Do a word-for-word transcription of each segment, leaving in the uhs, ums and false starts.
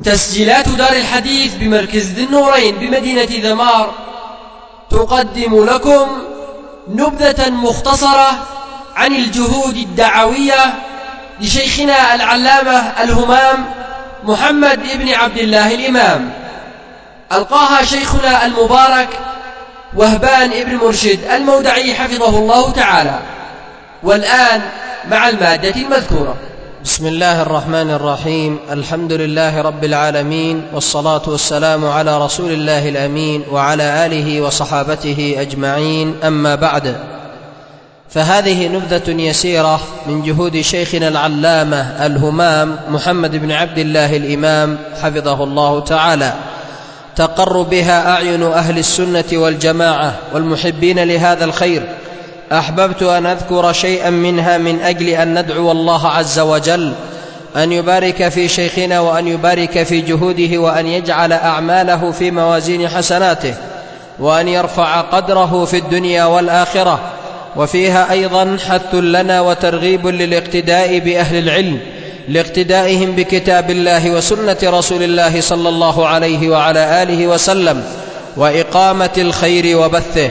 تسجيلات دار الحديث بمركز ذي النورين بمدينة ذمار تقدم لكم نبذة مختصرة عن الجهود الدعوية لشيخنا العلامة الهمام محمد بن عبد الله الإمام، ألقاها شيخنا المبارك وهبان بن مرشد المودعي حفظه الله تعالى. والآن مع المادة المذكورة. بسم الله الرحمن الرحيم. الحمد لله رب العالمين، والصلاة والسلام على رسول الله الأمين وعلى آله وصحابته أجمعين، أما بعد، فهذه نبذة يسيرة من جهود شيخنا العلامة الهمام محمد بن عبد الله الإمام حفظه الله تعالى، تقر بها أعين أهل السنة والجماعة والمحبين لهذا الخير. أحببت أن أذكر شيئا منها من أجل أن ندعو الله عز وجل أن يبارك في شيخنا وأن يبارك في جهوده وأن يجعل أعماله في موازين حسناته وأن يرفع قدره في الدنيا والآخرة. وفيها أيضا حث لنا وترغيب للاقتداء بأهل العلم لاقتدائهم بكتاب الله وسنة رسول الله صلى الله عليه وعلى آله وسلم، وإقامة الخير وبثه.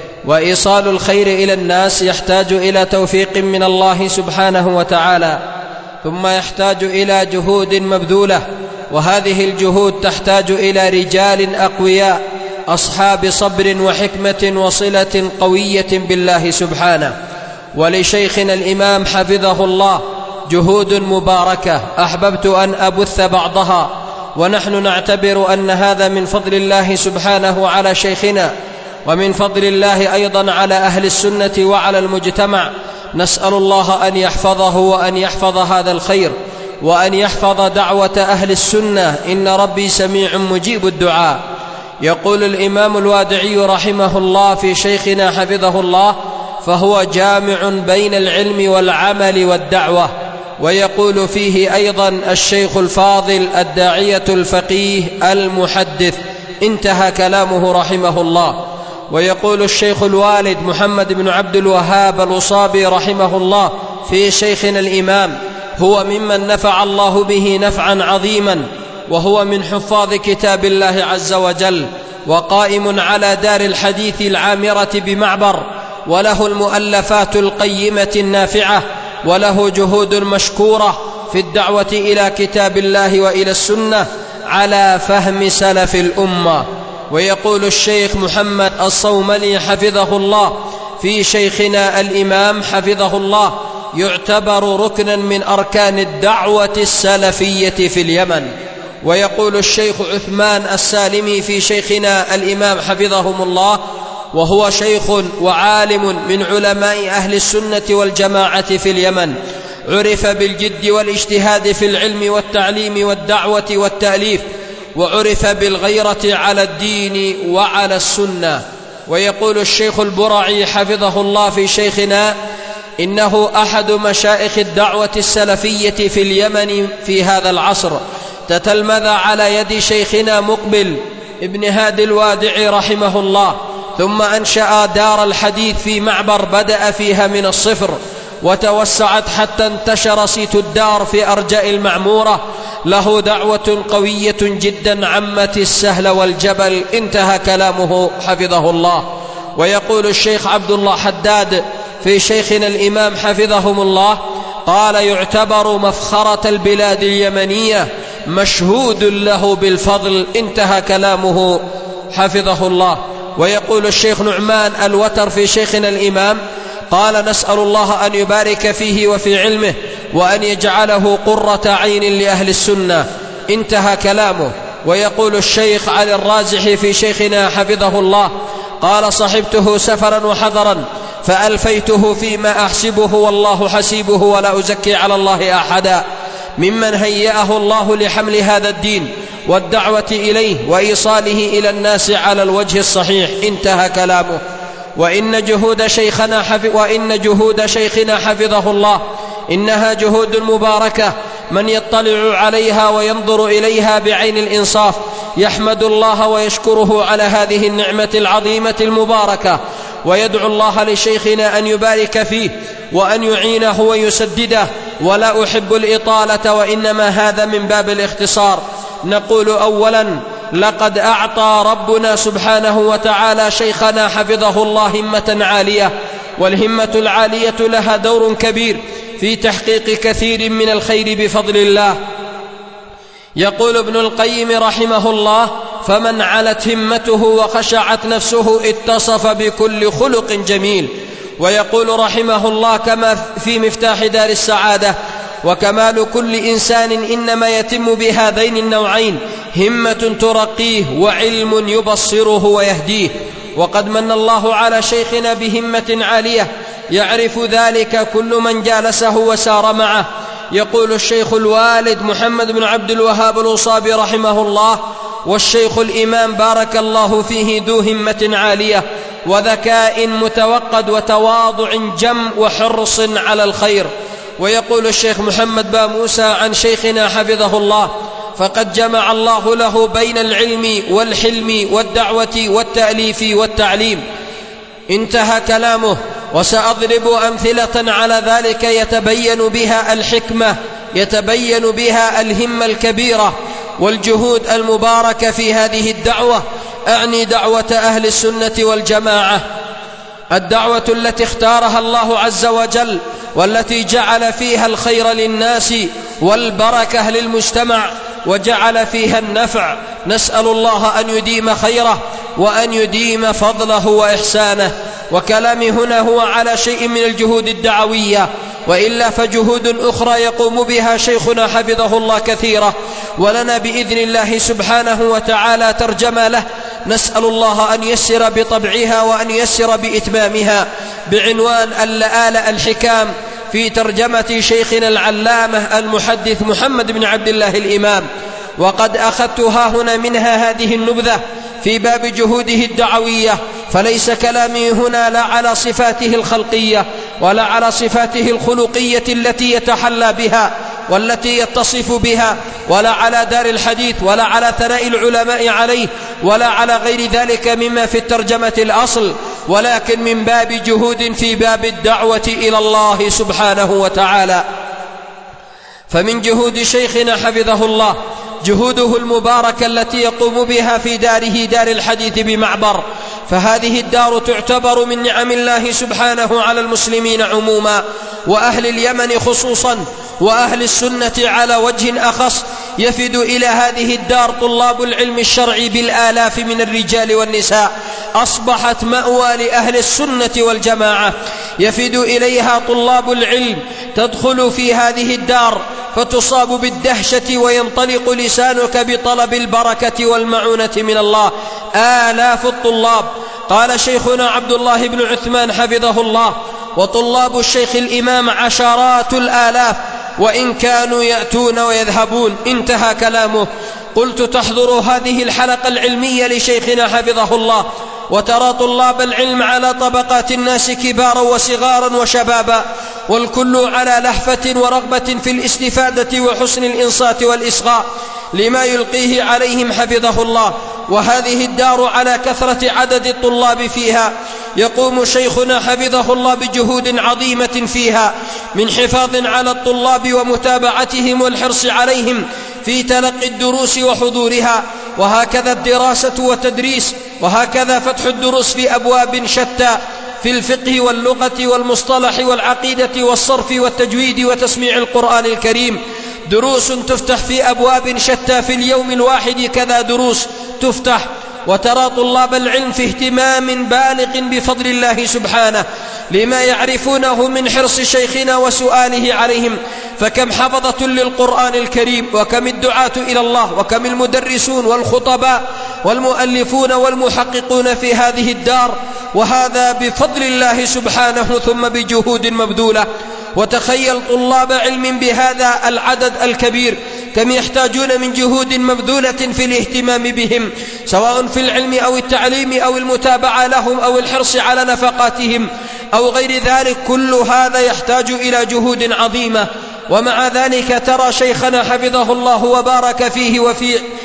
وإيصال الخير إلى الناس يحتاج إلى توفيق من الله سبحانه وتعالى، ثم يحتاج إلى جهود مبذولة، وهذه الجهود تحتاج إلى رجال أقوياء أصحاب صبر وحكمة وصلة قوية بالله سبحانه. ولشيخنا الإمام حفظه الله جهود مباركة أحببت أن أبث بعضها، ونحن نعتبر أن هذا من فضل الله سبحانه على شيخنا، ومن فضل الله أيضا على أهل السنة وعلى المجتمع. نسأل الله أن يحفظه وأن يحفظ هذا الخير وأن يحفظ دعوة أهل السنة، إن ربي سميع مجيب الدعاء. يقول الإمام الوادعي رحمه الله في شيخنا حفظه الله: فهو جامع بين العلم والعمل والدعوة. ويقول فيه أيضا الشيخ الفاضل الداعية الفقيه المحدث. انتهى كلامه رحمه الله. ويقول الشيخ الوالد محمد بن عبد الوهاب الوصابي رحمه الله في شيخنا الإمام: هو ممن نفع الله به نفعا عظيما، وهو من حفاظ كتاب الله عز وجل، وقائم على دار الحديث العامرة بمعبر، وله المؤلفات القيمة النافعة، وله جهود مشكورة في الدعوة إلى كتاب الله وإلى السنة على فهم سلف الأمة. ويقول الشيخ محمد الصوملي حفظه الله في شيخنا الإمام حفظه الله: يعتبر ركنا من أركان الدعوة السلفية في اليمن. ويقول الشيخ عثمان السالمي في شيخنا الإمام حفظهم الله، وهو شيخ وعالم من علماء أهل السنة والجماعة في اليمن، عرف بالجد والاجتهاد في العلم والتعليم والدعوة والتأليف، وعرف بالغيرة على الدين وعلى السنة. ويقول الشيخ البرعي حفظه الله في شيخنا: إنه أحد مشائخ الدعوة السلفية في اليمن في هذا العصر، تتلمذ على يد شيخنا مقبل ابن هادي الوادعي رحمه الله، ثم أنشأ دار الحديث في معبر بدأ فيها من الصفر، وتوسعت حتى انتشر صيت الدار في أرجاء المعمورة. له دعوة قوية جدا عمت السهل والجبل. انتهى كلامه حفظه الله. ويقول الشيخ عبد الله حداد في شيخنا الإمام حفظهم الله قال: يعتبر مفخرة البلاد اليمنية، مشهود له بالفضل. انتهى كلامه حفظه الله. ويقول الشيخ نعمان الوتر في شيخنا الإمام قال: نسأل الله أن يبارك فيه وفي علمه وأن يجعله قرة عين لأهل السنة. انتهى كلامه. ويقول الشيخ علي الرازح في شيخنا حفظه الله قال: صحبته سفرا وحضرا فألفيته فيما أحسبه والله حسيبه ولا أزكي على الله أحدا، ممن هيأه الله لحمل هذا الدين والدعوة إليه وإيصاله إلى الناس على الوجه الصحيح. انتهى كلامه. وإن جهود شيخنا حفظ وإن جهود شيخنا حفظه الله إنها جهود مباركة، من يطلع عليها وينظر إليها بعين الإنصاف يحمد الله ويشكره على هذه النعمة العظيمة المباركة، ويدعو الله لشيخنا أن يبارك فيه وأن يعينه ويسدده. ولا أحب الإطالة، وإنما هذا من باب الاختصار، نقول أولا: لقد أعطى ربنا سبحانه وتعالى شيخنا حفظه الله همة عالية، والهمة العالية لها دور كبير في تحقيق كثير من الخير بفضل الله. يقول ابن القيم رحمه الله: فمن علت همته وخشعت نفسه اتصف بكل خلق جميل. ويقول رحمه الله كما في مفتاح دار السعادة: وكمال كل إنسان إنما يتم بهذين النوعين: همة ترقيه وعلم يبصره ويهديه. وقد من الله على شيخنا بهمة عالية يعرف ذلك كل من جالسه وسار معه. يقول الشيخ الوالد محمد بن عبد الوهاب الوصابي رحمه الله: والشيخ الإمام بارك الله فيه ذو همة عالية وذكاء متوقد وتواضع جم وحرص على الخير. ويقول الشيخ محمد با موسى عن شيخنا حفظه الله: فقد جمع الله له بين العلم والحلم والدعوة والتأليف والتعليم. انتهى كلامه. وسأضرب أمثلة على ذلك يتبين بها الحكمة، يتبين بها الهمة الكبيرة والجهود المباركة في هذه الدعوة، أعني دعوة أهل السنة والجماعة، الدعوة التي اختارها الله عز وجل، والتي جعل فيها الخير للناس والبركة للمجتمع، وجعل فيها النفع. نسأل الله أن يديم خيره وأن يديم فضله وإحسانه. وكلامي هنا هو على شيء من الجهود الدعوية، وإلا فجهود أخرى يقوم بها شيخنا حفظه الله كثيرة، ولنا بإذن الله سبحانه وتعالى ترجمة له، نسأل الله أن يسر بطبعها وأن يسر بإتمامها، بعنوان اللآلئ الحكام في ترجمة شيخنا العلامة المحدث محمد بن عبد الله الإمام. وقد أخذتها هنا منها هذه النبذة في باب جهوده الدعوية، فليس كلامي هنا لا على صفاته الخلقية ولا على صفاته الخلقية التي يتحلى بها والتي يتصف بها، ولا على دار الحديث، ولا على ثناء العلماء عليه، ولا على غير ذلك مما في الترجمة الأصل، ولكن من باب جهود في باب الدعوة إلى الله سبحانه وتعالى. فمن جهود شيخنا حفظه الله جهوده المباركة التي يقوم بها في داره دار الحديث بمعبر. فهذه الدار تعتبر من نعم الله سبحانه على المسلمين عموما، وأهل اليمن خصوصا، وأهل السنة على وجه أخص. يفد إلى هذه الدار طلاب العلم الشرعي بالآلاف من الرجال والنساء، أصبحت مأوى لأهل السنة والجماعة. يفد إليها طلاب العلم، تدخل في هذه الدار فتصاب بالدهشة وينطلق لسانك بطلب البركة والمعونة من الله. آلاف الطلاب. قال شيخنا عبد الله بن عثمان حفظه الله: وطلاب الشيخ الإمام عشرات الآلاف وإن كانوا يأتون ويذهبون. انتهى كلامه. قلت: تحضر هذه الحلقة العلمية لشيخنا حفظه الله وترى طلاب العلم على طبقات الناس كبارا وصغارا وشبابا، والكل على لهفة ورغبة في الاستفادة وحسن الإنصات والإصغاء لما يلقيه عليهم حفظه الله. وهذه الدار على كثرة عدد الطلاب فيها يقوم شيخنا حفظه الله بجهود عظيمة فيها، من حفاظ على الطلاب ومتابعتهم والحرص عليهم في تلقي الدروس وحضورها، وهكذا الدراسة والتدريس، وهكذا فتح الدروس في أبواب شتى، في الفقه واللغة والمصطلح والعقيدة والصرف والتجويد وتسميع القرآن الكريم. دروس تفتح في أبواب شتى في اليوم الواحد، كذا دروس تفتح. وترى طلاب العلم في اهتمام بالغ بفضل الله سبحانه لما يعرفونه من حرص شيخنا وسؤاله عليهم. فكم حفظة للقرآن الكريم، وكم الدعاة إلى الله، وكم المدرسون والخطباء والمؤلفون والمحققون في هذه الدار، وهذا بفضل الله سبحانه ثم بجهود مبذولة. وتخيل طلاب علم بهذا العدد الكبير كم يحتاجون من جهود مبذولة في الاهتمام بهم، سواء في العلم أو التعليم أو المتابعة لهم أو الحرص على نفقاتهم أو غير ذلك. كل هذا يحتاج إلى جهود عظيمة. ومع ذلك ترى شيخنا حفظه الله وبارك فيه وفي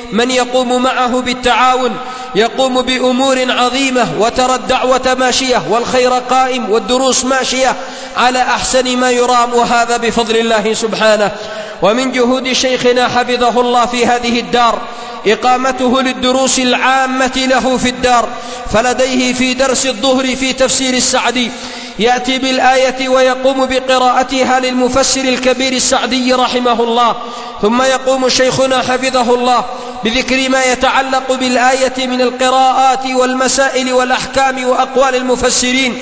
من يقوم معه بالتعاون يقوم بأمور عظيمة، وترى الدعوة ماشية والخير قائم والدروس ماشية على أحسن ما يرام، وهذا بفضل الله سبحانه. ومن جهود شيخنا حفظه الله في هذه الدار إقامته للدروس العامة له في الدار، فلديه في درس الظهر في تفسير السعدي يأتي بالآية ويقوم بقراءتها للمفسر الكبير السعدي رحمه الله، ثم يقوم شيخنا حفظه الله بذكر ما يتعلق بالآية من القراءات والمسائل والأحكام وأقوال المفسرين.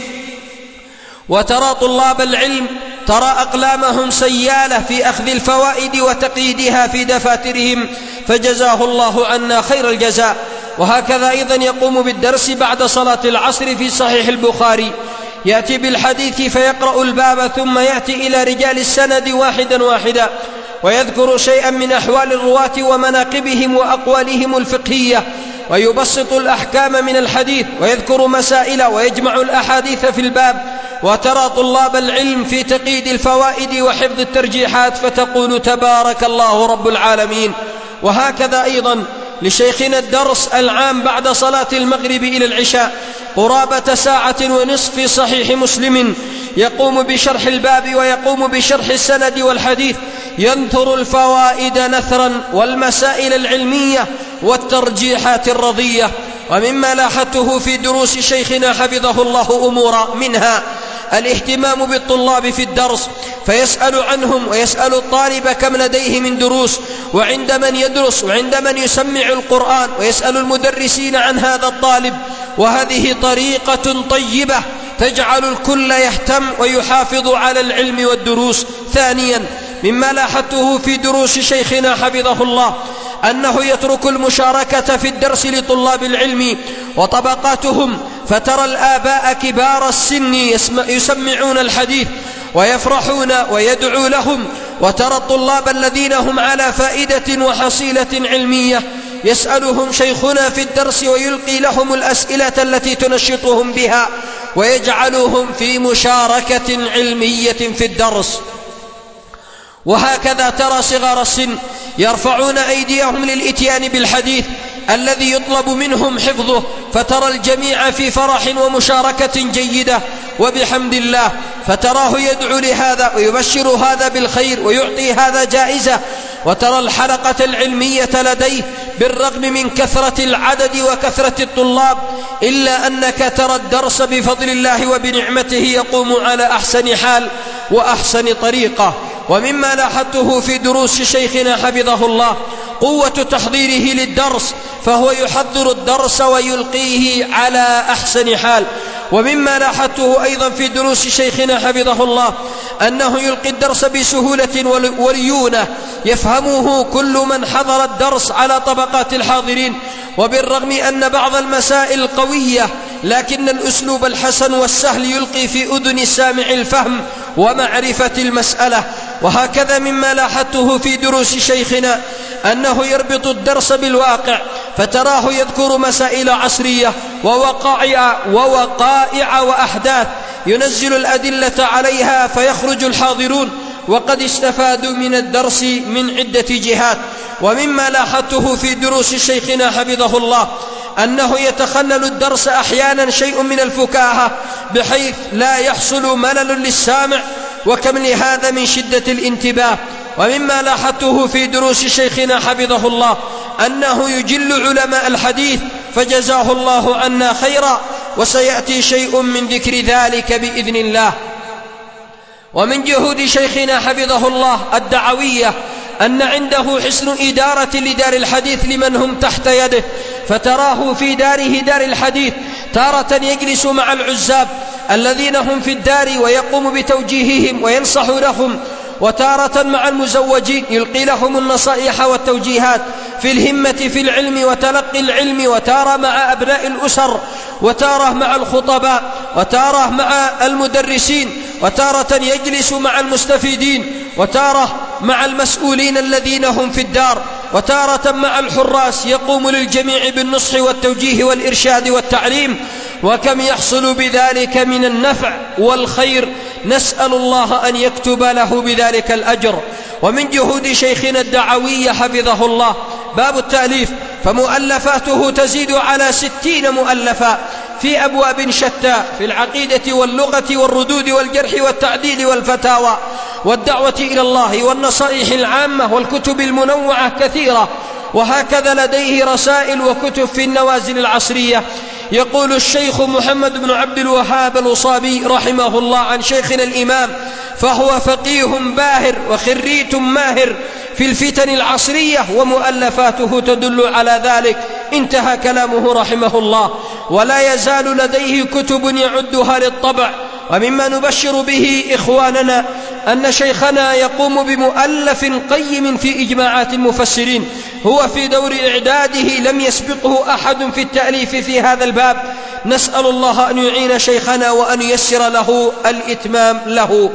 وترى طلاب العلم ترى أقلامهم سيالة في أخذ الفوائد وتقييدها في دفاترهم، فجزاه الله عنا خير الجزاء. وهكذا أيضا يقوم بالدرس بعد صلاة العصر في صحيح البخاري، يأتي بالحديث فيقرأ الباب ثم يأتي إلى رجال السند واحدا واحدا ويذكر شيئا من أحوال الرواة ومناقبهم وأقوالهم الفقهية، ويبسط الأحكام من الحديث ويذكر مسائل ويجمع الأحاديث في الباب. وترى طلاب العلم في تقييد الفوائد وحفظ الترجيحات فتقول تبارك الله رب العالمين. وهكذا أيضا لشيخنا الدرس العام بعد صلاة المغرب إلى العشاء قرابة ساعة ونصف في صحيح مسلم، يقوم بشرح الباب ويقوم بشرح السند والحديث، ينثر الفوائد نثرا والمسائل العلمية والترجيحات الرضية. ومما لاحظته في دروس شيخنا حفظه الله أمورا، منها الاهتمام بالطلاب في الدرس، فيسأل عنهم ويسأل الطالب كم لديه من دروس وعند من يدرس وعند من يسمع القرآن، ويسأل المدرسين عن هذا الطالب. وهذه طريقة طيبة تجعل الكل يهتم ويحافظ على العلم والدروس. ثانيا مما لاحظته في دروس شيخنا حفظه الله أنه يترك المشاركة في الدرس لطلاب العلم وطبقاتهم، فترى الآباء كبار السن يسمعون الحديث ويفرحون ويدعو لهم، وترى الطلاب الذين هم على فائدة وحصيلة علمية يسألهم شيخنا في الدرس ويلقي لهم الأسئلة التي تنشطهم بها ويجعلهم في مشاركة علمية في الدرس. وهكذا ترى صغار السن يرفعون أيديهم للإتيان بالحديث الذي يطلب منهم حفظه، فترى الجميع في فرح ومشاركة جيدة وبحمد الله، فتراه يدعو لهذا ويبشر هذا بالخير ويعطي هذا جائزة. وترى الحلقة العلمية لديه بالرغم من كثرة العدد وكثرة الطلاب إلا أنك ترى الدرس بفضل الله وبنعمته يقوم على أحسن حال وأحسن طريقة. ومما لاحظته في دروس شيخنا حفظه الله قوة تحضيره للدرس، فهو يحضر الدرس ويلقيه على أحسن حال. ومما لاحظته أيضا في دروس شيخنا حفظه الله أنه يلقي الدرس بسهولة وليونة يفهمه كل من حضر الدرس على طبقات الحاضرين، وبالرغم أن بعض المسائل قوية لكن الأسلوب الحسن والسهل يلقي في أذن السامع الفهم ومعرفة المسألة. وهكذا مما لاحظته في دروس شيخنا أنه يربط الدرس بالواقع، فتراه يذكر مسائل عصرية ووقائع, ووقائع وأحداث ينزل الأدلة عليها فيخرج الحاضرون وقد استفادوا من الدرس من عدة جهات. ومما لاحظته في دروس شيخنا حفظه الله أنه يتخلل الدرس أحيانا شيء من الفكاهة بحيث لا يحصل ملل للسامع، وكم لهذا من شدة الانتباه. ومما لاحظته في دروس شيخنا حفظه الله أنه يجل علماء الحديث، فجزاه الله عنا خيرا، وسيأتي شيء من ذكر ذلك بإذن الله. ومن جهود شيخنا حفظه الله الدعوية أن عنده حسن إدارة لدار الحديث لمن هم تحت يده، فتراه في داره دار الحديث تارة يجلس مع العزاب الذين هم في الدار ويقوم بتوجيههم وينصح لهم، وتارة مع المزوجين يلقي لهم النصائح والتوجيهات في الهمة في العلم وتلقي العلم، وتارة مع أبناء الأسر، وتارة مع الخطباء، وتارة مع المدرسين، وتارة يجلس مع المستفيدين، وتارة مع المسؤولين الذين هم في الدار. وتارة مع الحراس يقوم للجميع بالنصح والتوجيه والإرشاد والتعليم، وكم يحصل بذلك من النفع والخير، نسأل الله أن يكتب له بذلك الأجر. ومن جهود شيخنا الدعوي حفظه الله باب التأليف، فمؤلفاته تزيد على ستين مؤلفا في أبواب شتى، في العقيدة واللغة والردود والجرح والتعديل والفتاوى والدعوة إلى الله والنصائح العامة والكتب المنوعة كثيرة. وهكذا لديه رسائل وكتب في النوازل العصرية. يقول الشيخ محمد بن عبد الوهاب الوصابي رحمه الله عن شيخنا الإمام: فهو فقيه باهر وخريت ماهر في الفتن العصرية، ومؤلفاته تدل على ذلك. انتهى كلامه رحمه الله. ولا يزال لديه كتب يعدها للطبع. ومما نبشر به إخواننا أن شيخنا يقوم بمؤلف قيم في إجماعات المفسرين، هو في دور إعداده، لم يسبقه أحد في التأليف في هذا الباب. نسأل الله أن يعين شيخنا وأن ييسر له الإتمام له.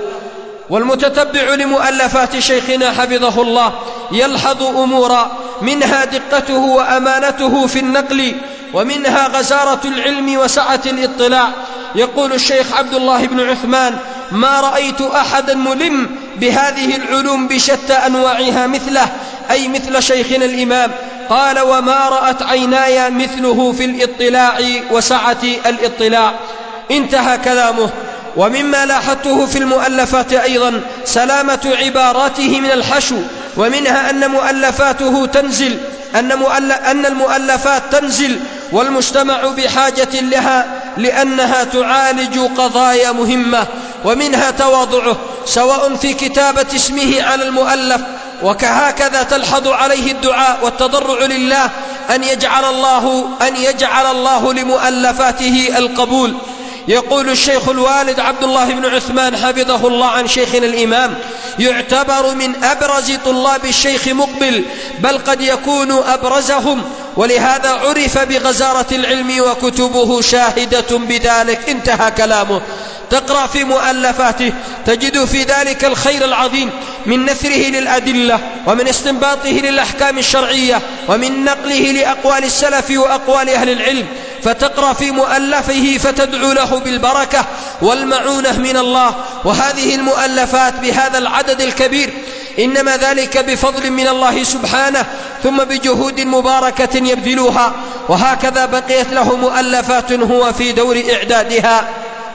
والمتتبع لمؤلفات شيخنا حفظه الله يلحظ أمورا، منها دقته وأمانته في النقل، ومنها غزارة العلم وسعة الاطلاع. يقول الشيخ عبد الله بن عثمان: ما رأيت أحدا ملم بهذه العلوم بشتى أنواعها مثله، أي مثل شيخنا الإمام. قال: وما رأت عيناي مثله في الاطلاع وسعة الاطلاع. انتهى كلامه. ومما لاحظته في المؤلفات أيضا سلامة عباراته من الحشو، ومنها أن مؤلفاته تنزل أن, مؤلف أن المؤلفات تنزل والمجتمع بحاجة لها، لأنها تعالج قضايا مهمة. ومنها تواضعه، سواء في كتابة اسمه على المؤلف، وكهكذا تلحظ عليه الدعاء والتضرع لله أن يجعل الله, أن يجعل الله لمؤلفاته القبول. يقول الشيخ الوالد عبد الله بن عثمان حفظه الله عن شيخنا الإمام: يعتبر من أبرز طلاب الشيخ مقبل، بل قد يكون أبرزهم، ولهذا عرف بغزارة العلم، وكتبه شاهدة بذلك. انتهى كلامه. تقرأ في مؤلفاته تجد في ذلك الخير العظيم، من نثره للأدلة، ومن استنباطه للأحكام الشرعية، ومن نقله لأقوال السلف وأقوال أهل العلم. فتقرأ في مؤلفه فتدعو له بالبركة والمعونة من الله. وهذه المؤلفات بهذا العدد الكبير إنما ذلك بفضل من الله سبحانه، ثم بجهود مباركة يبذلها. وهكذا بقيت له مؤلفات هو في دور إعدادها.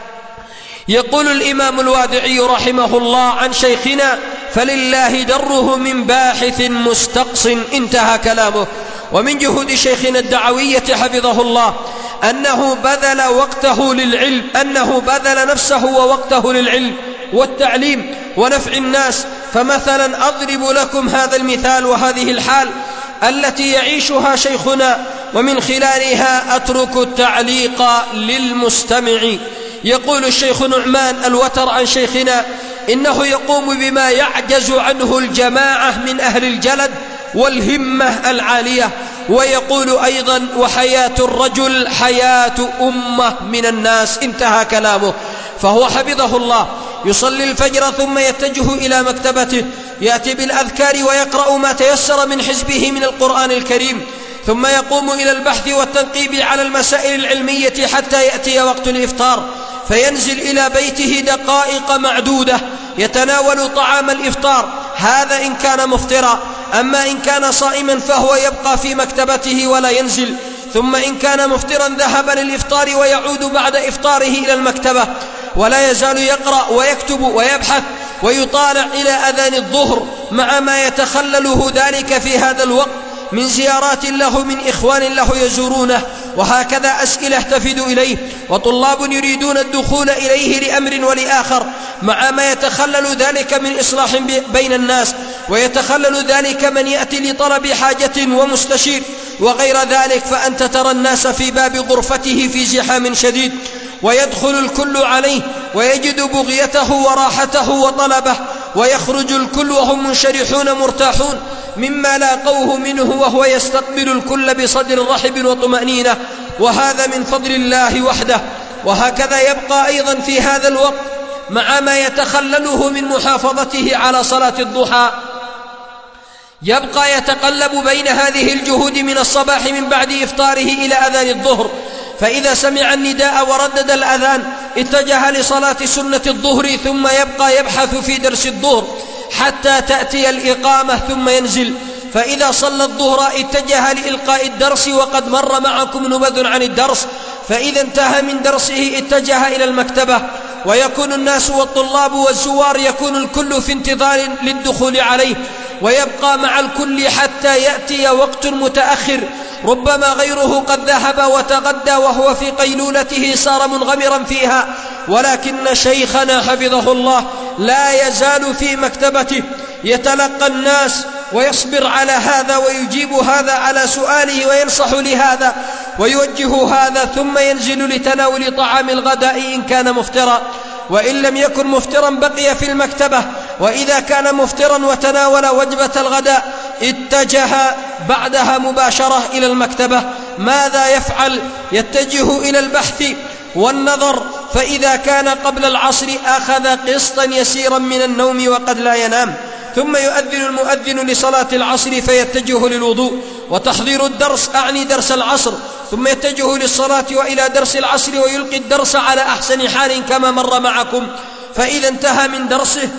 يقول الإمام الوادعي رحمه الله عن شيخنا: فلله دره من باحث مستقص. انتهى كلامه. ومن جهود شيخنا الدعوية حفظه الله أنه بذل وقته للعلم، أنه بذل نفسه ووقته للعلم والتعليم ونفع الناس. فمثلا أضرب لكم هذا المثال وهذه الحال التي يعيشها شيخنا، ومن خلالها أترك التعليق للمستمع. يقول الشيخ نعمان الوتر عن شيخنا: إنه يقوم بما يعجز عنه الجماعة من أهل الجلد والهمة العالية. ويقول أيضا: وحياة الرجل حياة أمة من الناس. انتهى كلامه. فهو حفظه الله يصلي الفجر ثم يتجه إلى مكتبته، يأتي بالأذكار ويقرأ ما تيسر من حزبه من القرآن الكريم، ثم يقوم إلى البحث والتنقيب على المسائل العلمية حتى يأتي وقت الإفطار، فينزل إلى بيته دقائق معدودة يتناول طعام الإفطار، هذا إن كان مفطرا. أما إن كان صائما فهو يبقى في مكتبته ولا ينزل. ثم إن كان مفطرا ذهب للإفطار ويعود بعد إفطاره إلى المكتبة، ولا يزال يقرأ ويكتب ويبحث ويطالع إلى أذان الظهر، مع ما يتخلله ذلك في هذا الوقت من زيارات له من إخوان له يزورونه، وهكذا أسئلة تفد إليه، وطلاب يريدون الدخول إليه لأمر ولآخر، مع ما يتخلل ذلك من إصلاح بين الناس، ويتخلل ذلك من يأتي لطلب حاجة ومستشير وغير ذلك. فأنت ترى الناس في باب غرفته في زحام شديد، ويدخل الكل عليه ويجد بغيته وراحته وطلبه، ويخرج الكل وهم منشرحون مرتاحون مما لاقوه منه، وهو يستقبل الكل بصدر رحب وطمأنينة، وهذا من فضل الله وحده. وهكذا يبقى أيضا في هذا الوقت مع ما يتخلله من محافظته على صلاة الضحى، يبقى يتقلب بين هذه الجهود من الصباح من بعد إفطاره إلى أذان الظهر، فإذا سمع النداء وردد الأذان اتجه لصلاة سنة الظهر، ثم يبقى يبحث في درس الظهر حتى تأتي الإقامة ثم ينزل، فإذا صلى الظهر اتجه لإلقاء الدرس وقد مر معكم نبذ عن الدرس، فإذا انتهى من درسه اتجه إلى المكتبة، ويكون الناس والطلاب والزوار يكون الكل في انتظار للدخول عليه، ويبقى مع الكل حتى يأتي وقت متأخر، ربما غيره قد ذهب وتغدى وهو في قيلولته صار منغمرا فيها، ولكن شيخنا حفظه الله لا يزال في مكتبته يتلقى الناس ويصبر على هذا ويجيب هذا على سؤاله وينصح لهذا ويوجه هذا، ثم ينزل لتناول طعام الغداء إن كان مفطرا، وإن لم يكن مفطرا بقي في المكتبة، وإذا كان مفطرا وتناول وجبة الغداء اتجه بعدها مباشرة إلى المكتبة. ماذا يفعل؟ يتجه إلى البحث والنظر، فإذا كان قبل العصر أخذ قسطا يسيرا من النوم وقد لا ينام، ثم يؤذن المؤذن لصلاة العصر فيتجه للوضوء وتحضير الدرس، أعني درس العصر، ثم يتجه للصلاة وإلى درس العصر ويلقي الدرس على أحسن حال كما مر معكم، فإذا انتهى من درسه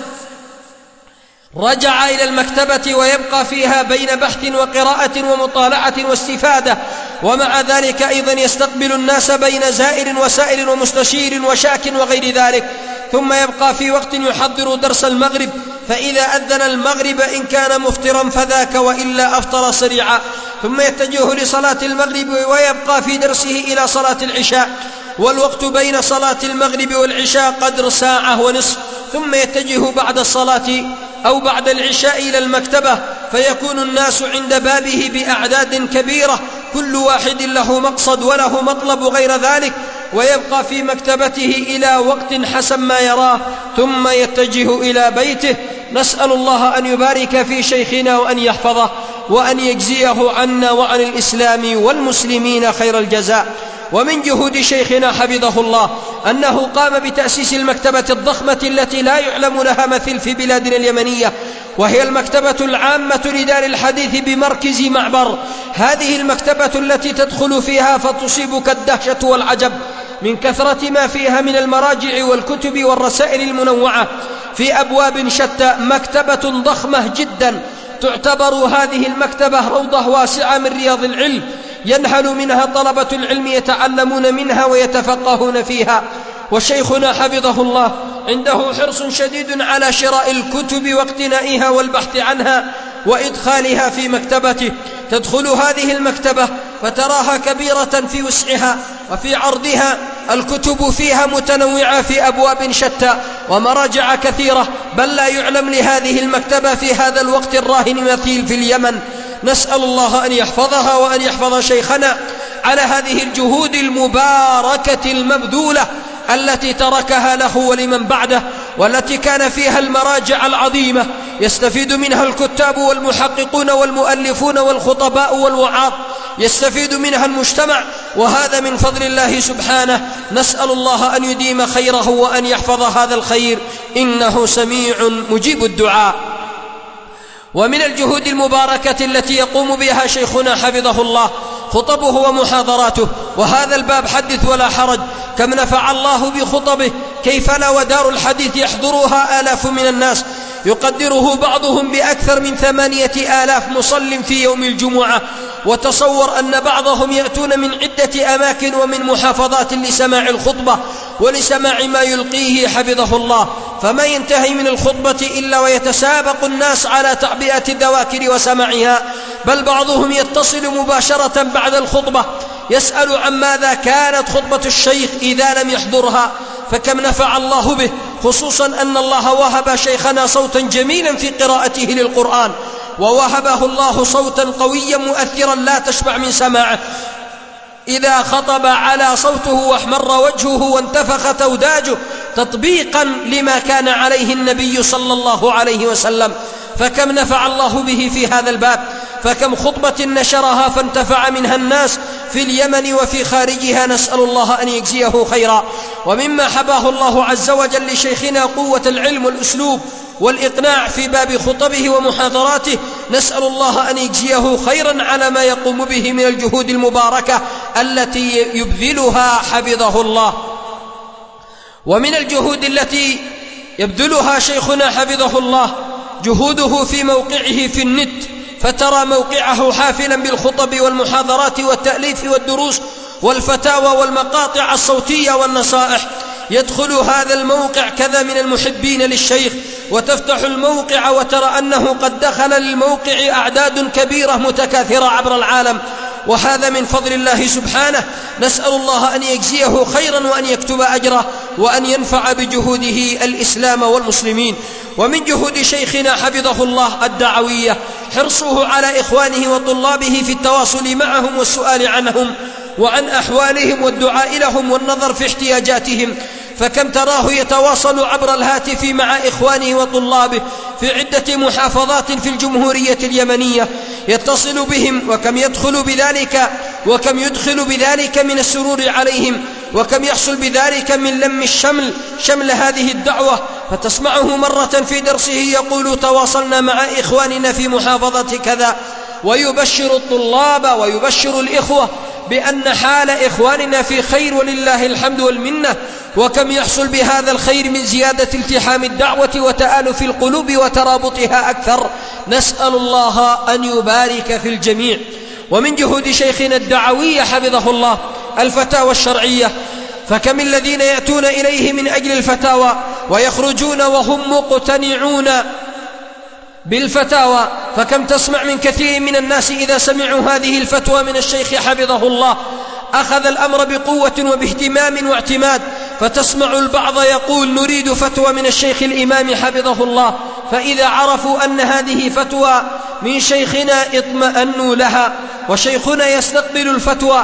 رجع إلى المكتبة ويبقى فيها بين بحث وقراءة ومطالعة واستفادة، ومع ذلك أيضا يستقبل الناس بين زائر وسائل ومستشير وشاك وغير ذلك، ثم يبقى في وقت يحضر درس المغرب، فإذا أذن المغرب إن كان مفطرا فذاك، وإلا أفطر سريعا، ثم يتجه لصلاة المغرب ويبقى في درسه إلى صلاة العشاء، والوقت بين صلاة المغرب والعشاء قدر ساعة ونصف، ثم يتجه بعد الصلاة أو بعد العشاء إلى المكتبة، فيكون الناس عند بابه بأعداد كبيرة، كل واحد له مقصد وله مطلب غير ذلك، ويبقى في مكتبته إلى وقت حسب ما يراه، ثم يتجه إلى بيته. نسأل الله أن يبارك في شيخنا وأن يحفظه وأن يجزيه عنا وعن الإسلام والمسلمين خير الجزاء. ومن جهود شيخنا حفظه الله أنه قام بتأسيس المكتبة الضخمة التي لا يعلم لها مثيل في بلادنا اليمنية، وهي المكتبة العامة لدار الحديث بمركز معبر. هذه المكتبة التي تدخل فيها فتصيبك الدهشة والعجب من كثرة ما فيها من المراجع والكتب والرسائل المنوعة في أبواب شتى، مكتبة ضخمة جدا، تعتبر هذه المكتبة روضة واسعة من رياض العلم، ينهل منها طلبة العلم يتعلمون منها ويتفقهون فيها. وشيخنا حفظه الله عنده حرص شديد على شراء الكتب واقتنائها والبحث عنها وإدخالها في مكتبته. تدخل هذه المكتبة فتراها كبيرة في وسعها وفي عرضها، الكتب فيها متنوعة في أبواب شتى ومراجع كثيرة، بل لا يعلم لهذه المكتبة في هذا الوقت الراهن مثيل في اليمن. نسأل الله أن يحفظها وأن يحفظ شيخنا على هذه الجهود المباركة المبذولة التي تركها له ولمن بعده، والتي كان فيها المراجع العظيمة يستفيد منها الكتاب والمحققون والمؤلفون والخطباء والوعاظ، يستفيد منها المجتمع، وهذا من فضل الله سبحانه. نسأل الله أن يديم خيره وأن يحفظ هذا الخير، إنه سميع مجيب الدعاء. ومن الجهود المباركة التي يقوم بها شيخنا حفظه الله خطبه ومحاضراته، وهذا الباب حدث ولا حرج، كم نفع الله بخطبه، كيف لا ودار الحديث يحضرها آلاف من الناس، يقدره بعضهم بأكثر من ثمانية آلاف مصل في يوم الجمعة، وتصور أن بعضهم يأتون من عدة أماكن ومن محافظات لسماع الخطبة ولسماع ما يلقيه حفظه الله، فما ينتهي من الخطبة إلا ويتسابق الناس على تعبئة الذواكر وسماعها، بل بعضهم يتصل مباشرة بعد الخطبة يسأل عن ماذا كانت خطبة الشيخ إذا لم يحضرها، فكم نفع الله به، خصوصا أن الله وهب شيخنا صوتا جميلا في قراءته للقرآن، ووهبه الله صوتا قويا مؤثرا لا تشبع من سماعه، إذا خطب على صوته واحمر وجهه وانتفخت أوداجه تطبيقا لما كان عليه النبي صلى الله عليه وسلم. فكم نفع الله به في هذا الباب، فكم خطبة نشرها فانتفع منها الناس في اليمن وفي خارجها، نسأل الله أن يجزيه خيرا. ومما حباه الله عز وجل لشيخنا قوة العلم والأسلوب والإقناع في باب خطبه ومحاضراته، نسأل الله أن يجزيه خيرا على ما يقوم به من الجهود المباركة التي يبذلها حفظه الله. ومن الجهود التي يبذلها شيخنا حفظه الله جهوده في موقعه في النت، فترى موقعه حافلا بالخطب والمحاضرات والتأليف والدروس والفتاوى والمقاطع الصوتية والنصائح. يدخل هذا الموقع كذا من المحبين للشيخ، وتفتح الموقع وترى أنه قد دخل للموقع أعداد كبيرة متكاثرة عبر العالم، وهذا من فضل الله سبحانه. نسأل الله أن يجزيه خيرا وأن يكتب أجره وأن ينفع بجهوده الإسلام والمسلمين. ومن جهود شيخنا حفظه الله الدعوية حرصه على إخوانه وطلابه في التواصل معهم والسؤال عنهم وعن أحوالهم والدعاء لهم والنظر في احتياجاتهم، فكم تراه يتواصل عبر الهاتف مع إخوانه وطلابه في عدة محافظات في الجمهورية اليمنية، يتصل بهم، وكم يدخل بذلك وكم يدخل بذلك من السرور عليهم، وكم يحصل بذلك من لم الشمل شمل هذه الدعوة. فتسمعه مرة في درسه يقول: تواصلنا مع إخواننا في محافظة كذا، ويبشر الطلاب ويبشر الإخوة بأن حال إخواننا في خير ولله الحمد والمنة. وكم يحصل بهذا الخير من زيادة التحام الدعوة وتآلف القلوب وترابطها أكثر. نسأل الله أن يبارك في الجميع. ومن جهود شيخنا الدعوية حفظه الله الفتاوى الشرعية، فكم الذين يأتون إليه من أجل الفتاوى ويخرجون وهم مقتنعون بالفتاوى، فكم تسمع من كثير من الناس إذا سمعوا هذه الفتوى من الشيخ حفظه الله أخذ الأمر بقوة وباهتمام واعتماد، فتسمع البعض يقول: نريد فتوى من الشيخ الإمام حفظه الله، فإذا عرفوا أن هذه فتوى من شيخنا اطمأنوا لها. وشيخنا يستقبل الفتوى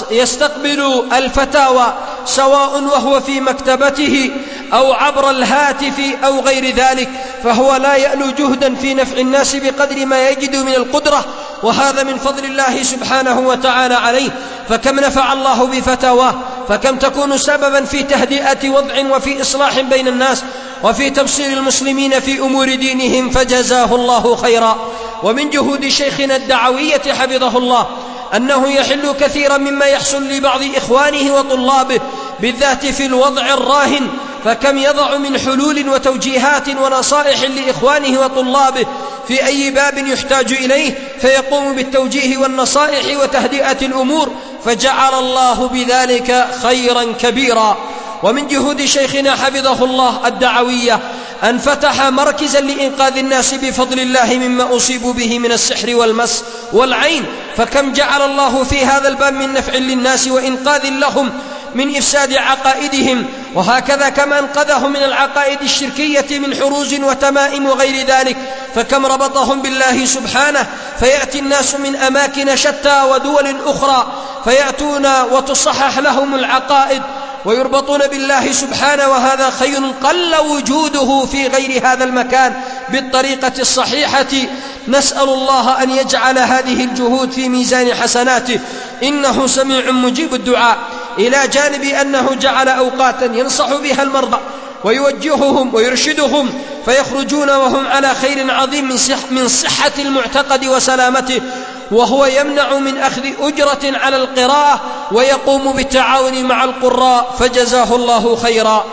يستقبل الفتاوى سواء وهو في مكتبته أو عبر الهاتف أو غير ذلك، فهو لا يألو جهدا في نفع الناس بقدر ما يجد من القدرة، وهذا من فضل الله سبحانه وتعالى عليه. فكم نفع الله بفتاواه، فكم تكون سببا في تهدئة وضع وفي إصلاح بين الناس وفي تبصير المسلمين في أمور دينهم، فجزاه الله خيرا. ومن جهود شيخنا الدعوية حفظه الله أنه يحل كثيرا مما يحصل لبعض إخوانه وطلابه بالذات في الوضع الراهن، فكم يضع من حلول وتوجيهات ونصائح لإخوانه وطلابه في أي باب يحتاج إليه، فيقوم بالتوجيه والنصائح وتهدئة الأمور، فجعل الله بذلك خيرا كبيرا. ومن جهود شيخنا حفظه الله الدعوية أن فتح مركزا لإنقاذ الناس بفضل الله مما أصيبوا به من السحر والمس والعين، فكم جعل الله في هذا الباب من نفع للناس وإنقاذ لهم من إفساد عقائدهم، وهكذا كما أنقذهم من العقائد الشركية من حروز وتمائم وغير ذلك، فكم ربطهم بالله سبحانه، فيأتي الناس من أماكن شتى ودول أخرى فيأتون وتصحح لهم العقائد ويربطون بالله سبحانه، وهذا خير قل وجوده في غير هذا المكان بالطريقة الصحيحة. نسأل الله أن يجعل هذه الجهود في ميزان حسناته، إنه سميع مجيب الدعاء، إلى جانب أنه جعل أوقاتا ينصح بها المرضى ويوجههم ويرشدهم فيخرجون وهم على خير عظيم من, صح من صحة المعتقد وسلامته، وهو يمنع من أخذ أجرة على القراءة ويقوم بالتعاون مع القراء، فجزاه الله خيرا.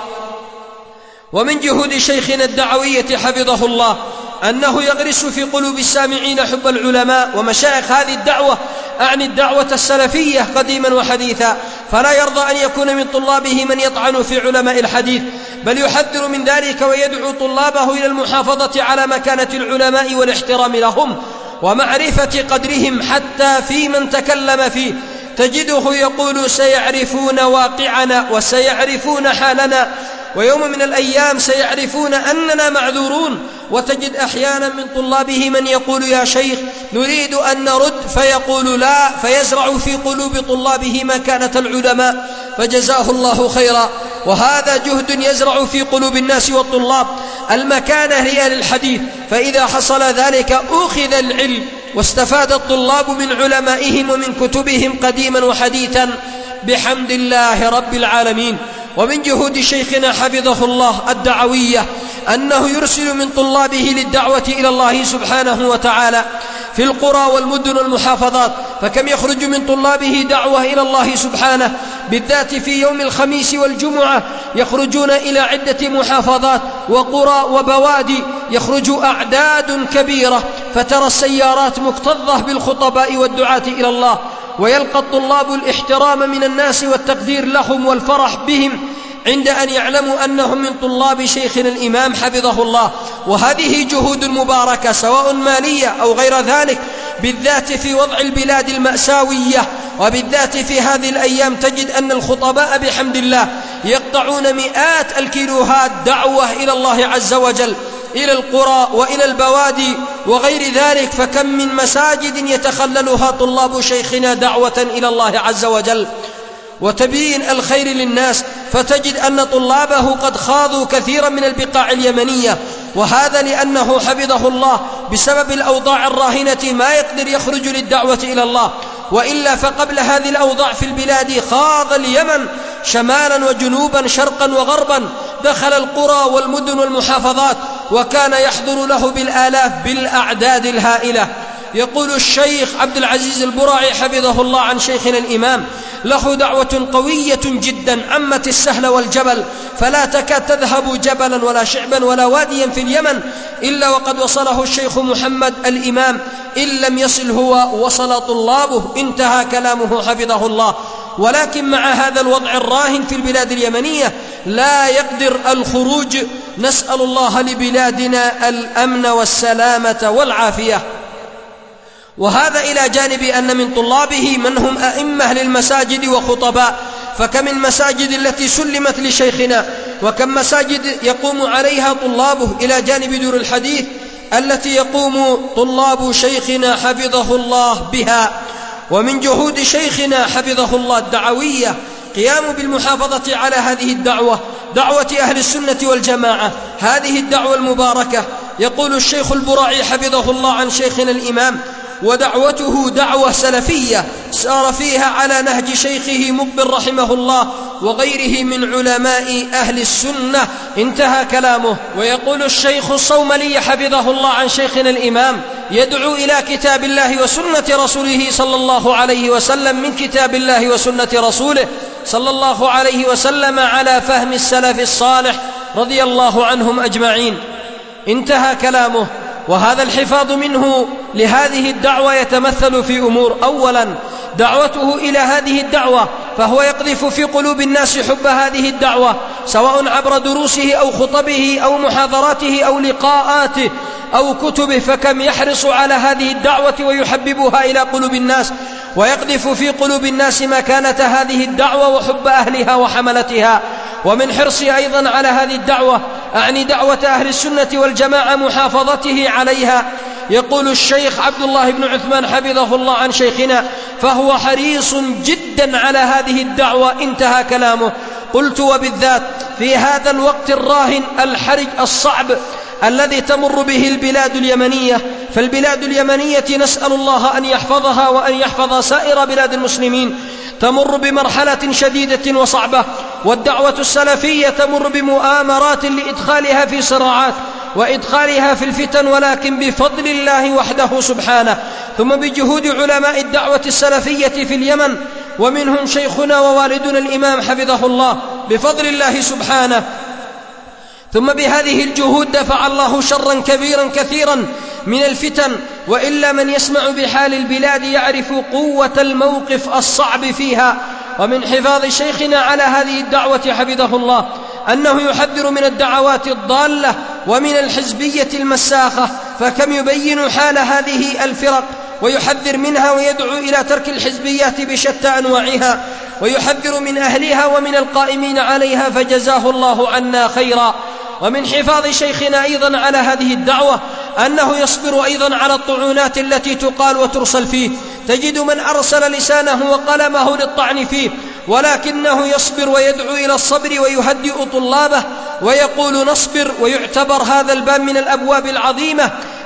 ومن جهود شيخنا الدعوية حفظه الله أنه يغرس في قلوب السامعين حب العلماء ومشايخ هذه الدعوة، أعني الدعوة السلفية قديما وحديثا، فلا يرضى أن يكون من طلابه من يطعن في علماء الحديث، بل يحذر من ذلك ويدعو طلابه إلى المحافظة على مكانة العلماء والاحترام لهم ومعرفة قدرهم، حتى في من تكلم فيه تجده يقول: سيعرفون واقعنا وسيعرفون حالنا، ويوم من الأيام سيعرفون أننا معذورون. وتجد أحيانا من طلابه من يقول: يا شيخ نريد أن نرد، فيقول لا، فيزرع في قلوب طلابه مكانة العلماء، فجزاه الله خيرا. وهذا جهد يزرع في قلوب الناس والطلاب المكانة لأهل الحديث، فإذا حصل ذلك أخذ العلم واستفاد الطلاب من علمائهم ومن كتبهم قديما وحديثا بحمد الله رب العالمين. ومن جهود شيخنا حفظه الله الدعوية أنه يرسل من طلابه للدعوة إلى الله سبحانه وتعالى في القرى والمدن والمحافظات، فكم يخرج من طلابه دعوة إلى الله سبحانه، بالذات في يوم الخميس والجمعة يخرجون إلى عدة محافظات وقرى وبوادي، يخرج أعداد كبيرة، فترى السيارات مكتظة بالخطباء والدعاة إلى الله، ويلقى الطلاب الاحترام من الناس والتقدير لهم والفرح بهم عند أن يعلموا أنهم من طلاب شيخنا الإمام حفظه الله. وهذه جهود مباركة سواء مالية أو غير ذلك، بالذات في وضع البلاد المأساوية، وبالذات في هذه الأيام تجد أن الخطباء بحمد الله يقطعون مئات الكيلوهات دعوة إلى الله عز وجل، إلى القرى وإلى البوادي وغير ذلك، فكم من مساجد يتخللها طلاب شيخنا دعوة إلى الله عز وجل وتبيين الخير للناس، فتجد أن طلابه قد خاضوا كثيرا من البقاع اليمنية، وهذا لأنه حفظه الله بسبب الأوضاع الراهنة ما يقدر يخرج للدعوة إلى الله، وإلا فقبل هذه الأوضاع في البلاد خاض اليمن شمالا وجنوبا شرقا وغربا، دخل القرى والمدن والمحافظات، وكان يحضر له بالآلاف بالأعداد الهائلة. يقول الشيخ عبد العزيز البراعي حفظه الله عن شيخنا الإمام: له دعوة قوية جدا عمت السهل والجبل، فلا تكاد تذهب جبلا ولا شعبا ولا واديا في اليمن إلا وقد وصله الشيخ محمد الإمام، إن لم يصل هو وصل طلابه. انتهى كلامه حفظه الله. ولكن مع هذا الوضع الراهن في البلاد اليمنية لا يقدر الخروج، نسأل الله لبلادنا الأمن والسلامة والعافية. وهذا إلى جانب أن من طلابه من هم أئمة للمساجد وخطباء، فكم المساجد التي سلمت لشيخنا، وكم مساجد يقوم عليها طلابه، إلى جانب دور الحديث التي يقوم طلاب شيخنا حفظه الله بها. ومن جهود شيخنا حفظه الله الدعوية قيام بالمحافظة على هذه الدعوة، دعوة أهل السنة والجماعة، هذه الدعوة المباركة. يقول الشيخ البراعي حفظه الله عن شيخنا الإمام: ودعوته دعوة سلفية سار فيها على نهج شيخه مقبل رحمه الله وغيره من علماء أهل السنة. انتهى كلامه. ويقول الشيخ الصوملي حفظه الله عن شيخنا الإمام: يدعو إلى كتاب الله وسنة رسوله صلى الله عليه وسلم، من كتاب الله وسنة رسوله صلى الله عليه وسلم على فهم السلف الصالح رضي الله عنهم أجمعين. انتهى كلامه. وهذا الحفاظ منه لهذه الدعوة يتمثل في أمور: أولا دعوته إلى هذه الدعوة، فهو يقذف في قلوب الناس حب هذه الدعوة سواء عبر دروسه أو خطبه أو محاضراته أو لقاءاته أو كتبه، فكم يحرص على هذه الدعوة ويحببها إلى قلوب الناس، ويقذف في قلوب الناس مكانة هذه الدعوة وحب أهلها وحملتها. ومن حرصه أيضا على هذه الدعوة، أعني دعوة أهل السنة والجماعة، محافظته عليها. يقول الشيخ عبد الله بن عثمان حفظه الله عن شيخنا: فهو حريص جدا على هذه الدعوة. انتهى كلامه. قلت: وبالذات في هذا الوقت الراهن الحرج الصعب الذي تمر به البلاد اليمنية، فالبلاد اليمنية نسأل الله أن يحفظها وأن يحفظ سائر بلاد المسلمين، تمر بمرحلة شديدة وصعبة، والدعوة السلفية تمر بمؤامرات لإدخالها في صراعات وإدخالها في الفتن، ولكن بفضل الله وحده سبحانه، ثم بجهود علماء الدعوة السلفية في اليمن، ومنهم شيخنا ووالدنا الإمام حفظه الله، بفضل الله سبحانه، ثم بهذه الجهود دفع الله شرا كبيرا كثيرا من الفتن. وإلا من يسمع بحال البلاد يعرف قوة الموقف الصعب فيها. ومن حفاظ شيخنا على هذه الدعوة حفظه الله أنه يحذر من الدعوات الضالة ومن الحزبية المساخة، فكم يبين حال هذه الفرق ويحذر منها ويدعو إلى ترك الحزبيات بشتى أنواعها، ويحذر من أهلها ومن القائمين عليها، فجزاه الله عنا خيرا. ومن حفاظ شيخنا أيضا على هذه الدعوة أنه يصبر أيضا على الطعونات التي تقال وترسل فيه. تجد من أرسل لسانه وقلمه للطعن فيه، ولكنه يصبر ويدعو إلى الصبر ويهدئ طلابه ويقول: نصبر. ويعتبر هذا الباب من الأبواب العظيمة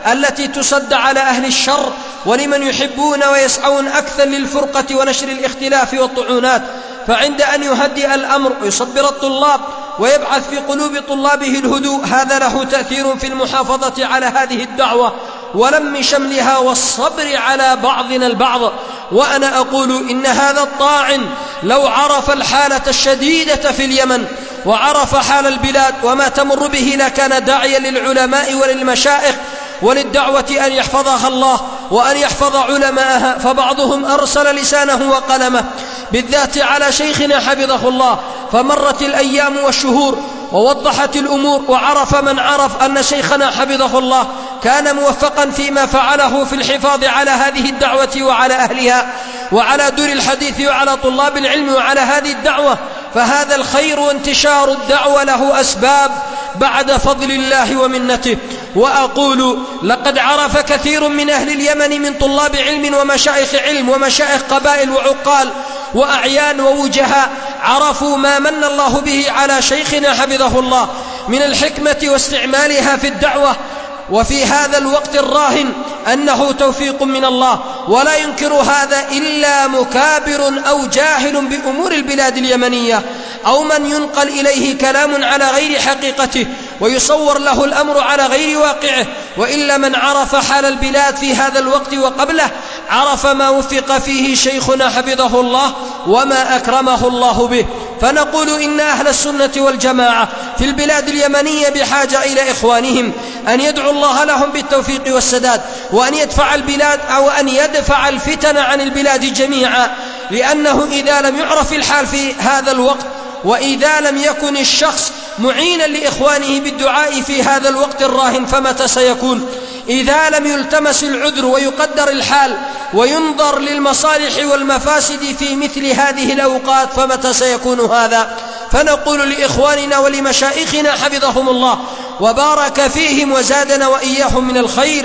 التي تصد على أهل الشر ولمن يحبون ويسعون أكثر للفرقة ونشر الاختلاف والطعونات. فعند أن يهدئ الأمر ويصبر الطلاب ويبعث في قلوب طلابه الهدوء، هذا له تأثير في المحافظة على هذه الدعوة ولم شملها والصبر على بعضنا البعض. وأنا أقول إن هذا الطاعن لو عرف الحالة الشديدة في اليمن وعرف حال البلاد وما تمر به لكان داعيا للعلماء وللمشائخ وللدعوة أن يحفظها الله وأن يحفظ علماءها، فبعضهم أرسل لسانه وقلمه بالذات على شيخنا حفظه الله، فمرت الأيام والشهور ووضحت الأمور وعرف من عرف أن شيخنا حفظه الله كان موفقا فيما فعله في الحفاظ على هذه الدعوة وعلى أهلها وعلى دور الحديث وعلى طلاب العلم وعلى هذه الدعوة. فهذا الخير وانتشار الدعوة له أسباب بعد فضل الله ومنته. وأقول لقد عرف كثير من أهل اليمن من طلاب علم ومشايخ علم ومشايخ قبائل وعقال وأعيان ووجهاء، عرفوا ما من الله به على شيخنا حفظه الله من الحكمة واستعمالها في الدعوة، وفي هذا الوقت الراهن أنه توفيق من الله، ولا ينكر هذا إلا مكابر أو جاهل بأمور البلاد اليمنية أو من ينقل إليه كلام على غير حقيقته ويصور له الأمر على غير واقعه. وإلا من عرف حال البلاد في هذا الوقت وقبله عرف ما وفق فيه شيخنا حفظه الله وما أكرمه الله به. فنقول إن أهل السنة والجماعة في البلاد اليمنية بحاجة إلى إخوانهم أن يدعو الله لهم بالتوفيق والسداد، وأن يدفع البلاد أو أن يدفع الفتن عن البلاد جميعا، لأنه إذا لم يعرف الحال في هذا الوقت وإذا لم يكن الشخص معينا لإخوانه بالدعاء في هذا الوقت الراهن فمتى سيكون؟ إذا لم يلتمس العذر ويقدر الحال وينظر للمصالح والمفاسد في مثل هذه الأوقات فمتى سيكون هذا؟ فنقول لإخواننا ولمشائخنا حفظهم الله وبارك فيهم وزادنا وإياهم من الخير: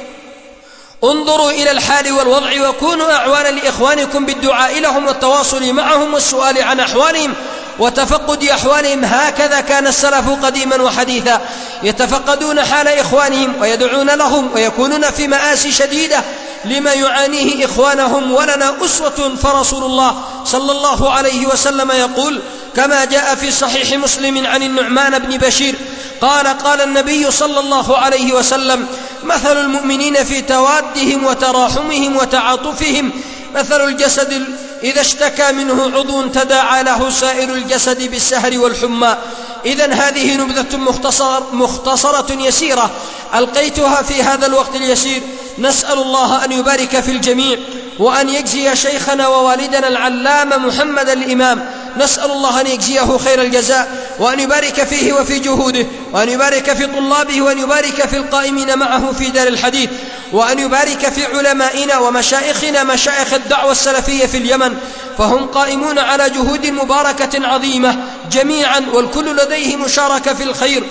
انظروا إلى الحال والوضع وكونوا أعوانا لإخوانكم بالدعاء لهم والتواصل معهم والسؤال عن أحوالهم وتفقد أحوالهم. هكذا كان السلف قديما وحديثا يتفقدون حال إخوانهم ويدعون لهم ويكونون في مآسي شديدة لما يعانيه إخوانهم. ولنا أسوة، فرسول الله صلى الله عليه وسلم يقول كما جاء في صحيح مسلم عن النعمان بن بشير قال قال النبي صلى الله عليه وسلم: مثل المؤمنين في توادهم وتراحمهم وتعاطفهم مثل الجسد إذا اشتكى منه عضو تداعى له سائر الجسد بالسهر والحمى. إذن هذه نبذة مختصر مختصرة يسيرة ألقيتها في هذا الوقت اليسير. نسأل الله أن يبارك في الجميع وأن يجزي شيخنا ووالدنا العلامة محمد الإمام، نسأل الله أن يجزيه خير الجزاء وأن يبارك فيه وفي جهوده وأن يبارك في طلابه وأن يبارك في القائمين معه في دار الحديث وأن يبارك في علمائنا ومشايخنا مشايخ الدعوة السلفية في اليمن، فهم قائمون على جهود مباركة عظيمة جميعا، والكل لديه مشاركة في الخير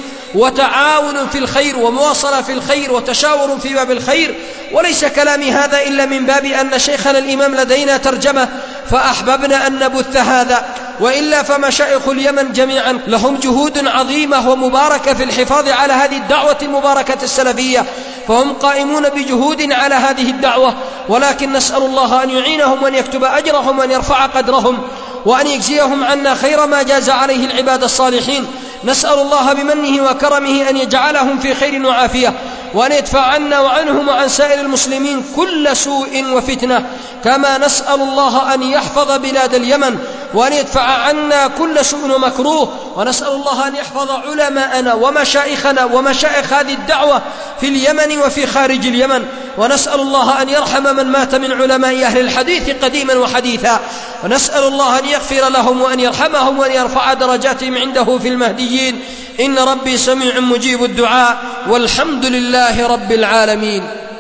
وتعاون في الخير ومواصلة في الخير وتشاور في باب الخير. وليس كلامي هذا إلا من باب أن شيخنا الإمام لدينا ترجمة فأحببنا أن نبث هذا، وإلا فمشايخ اليمن جميعا لهم جهود عظيمة ومباركة في الحفاظ على هذه الدعوة المباركة السلفية، فهم قائمون بجهود على هذه الدعوة، ولكن نسأل الله أن يعينهم وأن يكتب أجرهم وأن يرفع قدرهم وأن يجزيهم عنا خير ما جاز عليه العباد الصالحين. نسأل الله بمنه وكرمه أن يجعلهم في خير وعافية وأن يدفع عنا وعنهم وعن سائر المسلمين كل سوء وفتنة، كما نسأل الله أن يحفظ بلاد اليمن وأن يدفع عنا كل سوء ومكروه، ونسأل الله أن يحفظ علماءنا ومشايخنا ومشايخ هذه الدعوة في اليمن وفي خارج اليمن، ونسأل الله أن يرحم من مات من علماء أهل الحديث قديما وحديثا، ونسأل الله أن يغفر لهم وأن يرحمهم وأن يرفع درجاتهم عنده في المهديين. إن ربي سميع مجيب الدعاء، والحمد لله رب العالمين.